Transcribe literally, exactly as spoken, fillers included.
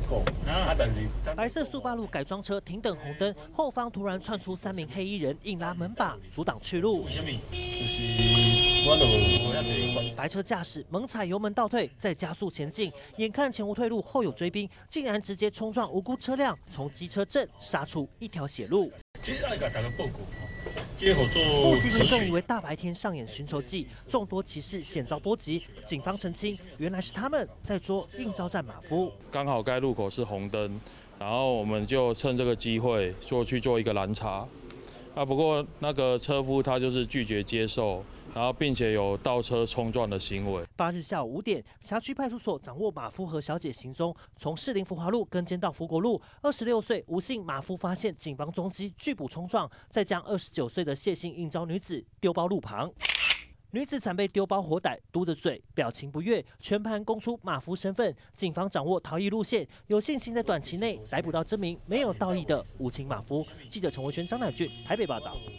白色速八路改装车停等红灯，后方突然窜出三名黑衣人，硬拉门把阻挡去路。白车驾驶猛踩油门倒退，再加速前进，眼看前无退路，后有追兵，竟然直接冲撞无辜车辆，从机车阵杀出一条血路。目击民众以为大白天上演寻仇记，众多骑士险遭波及。警方澄清，原来是他们在捉应招战马夫。 刚好该路口是红灯，然后我们就趁这个机会说去做一个拦查。啊，不过那个车夫他就是拒绝接受，然后并且有倒车冲撞的行为。 八日下午五点，辖区派出所掌握马夫和小姐行踪，从士林福华路跟监到福国路。二十六岁吴姓马夫发现警方踪迹，拒捕冲撞，再将二十九岁的谢姓应招女子丢包路旁。女子惨被丢包活逮，嘟着嘴，表情不悦，全盘供出马夫身份。警方掌握逃逸路线，有信心在短期内逮捕到这名没有道义的无情马夫。记者陈维轩、张乃俊台北报道。